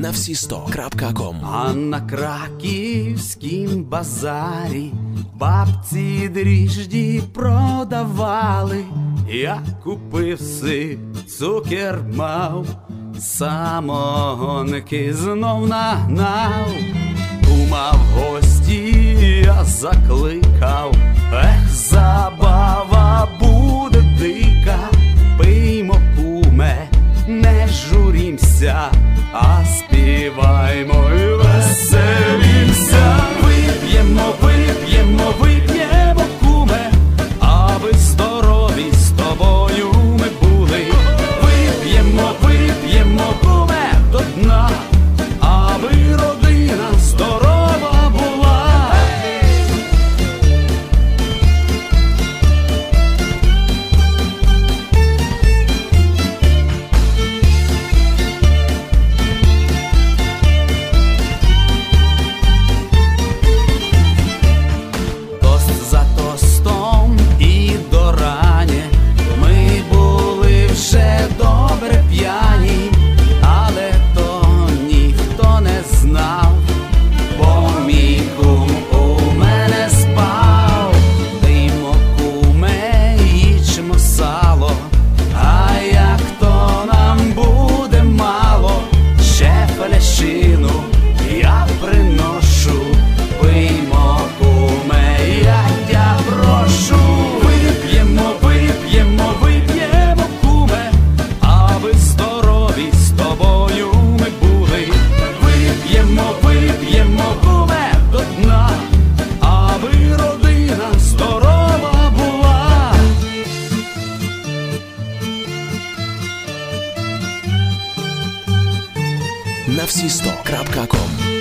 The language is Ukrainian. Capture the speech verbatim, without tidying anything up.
на всі сто крапка ком. А на краківськім базарі бабці дріжджі продавали. Я купив си, цукер мав, самогонки знов нагнав. Кума в гості я закликав, ех, забава буде дика. Пиймо, куме, не журімся, а співаймо і веселімся. Вип'ємо, вип'ємо, вип'ємо, куме, аби здорові з тобою ми були. Вип'ємо, вип'ємо, куме, до дна, аби родина здорова була. Тост за тостом і до рані ми були вже добре п'яні, але то ніхто не знав, бо мій кум у мене спав. Пиймо, куме, їчмо сало, а як то нам буде мало, ще фляшину я приношу. Пиймо, куме, я тя прошу. Вип'ємо, вип'ємо, вип'ємо, куме, аби здорові з тобою ми були. Вип'ємо, вип'ємо, куме, до дна, аби родина здорова була. на всі сто крапка ком.